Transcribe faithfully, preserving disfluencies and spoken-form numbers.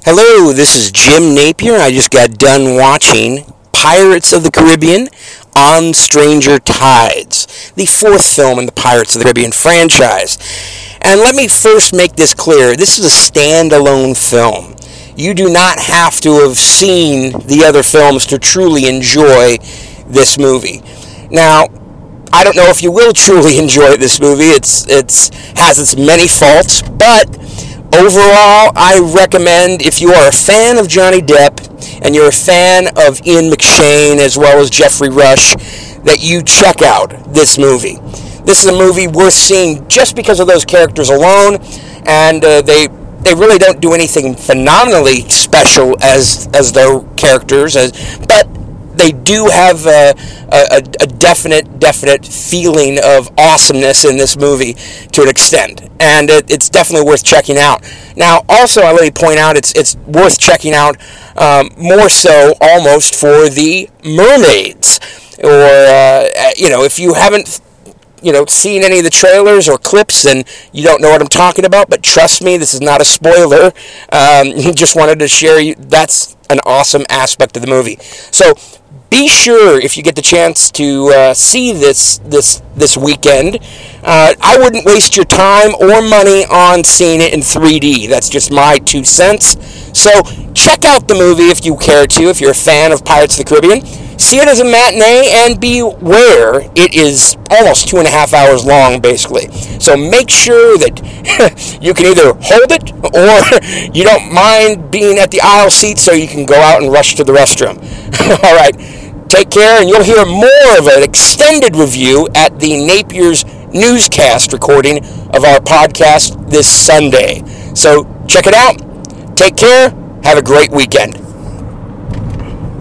Hello, this is Jim Napier. I just got done watching Pirates of the Caribbean on Stranger Tides, the fourth film in the Pirates of the Caribbean franchise. And let me first make this clear. This is a standalone film. You do not have to have seen the other films to truly enjoy this movie. Now, I don't know if you will truly enjoy this movie. It's it's has its many faults, but overall, I recommend, if you are a fan of Johnny Depp and you're a fan of Ian McShane as well as Jeffrey Rush, that you check out this movie. This is a movie worth seeing just because of those characters alone, and uh, they they really don't do anything phenomenally special as as their characters, as but they do have a, a, a definite, definite feeling of awesomeness in this movie to an extent, and it, it's definitely worth checking out. Now, also, I let me point out, it's it's worth checking out um, more so almost for the mermaids, or uh, you know, if you haven't you know, seen any of the trailers or clips and you don't know what I'm talking about, but trust me, this is not a spoiler. Um, just wanted to share you, that's an awesome aspect of the movie. So be sure, if you get the chance to uh, see this this this weekend, uh, I wouldn't waste your time or money on seeing it in three D. That's just my two cents. So check out the movie if you care to, if you're a fan of Pirates of the Caribbean. See it as a matinee, and beware, it is almost two and a half hours long, basically. So make sure that you can either hold it, or you don't mind being at the aisle seat so you can go out and rush to the restroom. All right, take care, and you'll hear more of an extended review at the Napier's newscast recording of our podcast this Sunday. So check it out. Take care. Have a great weekend.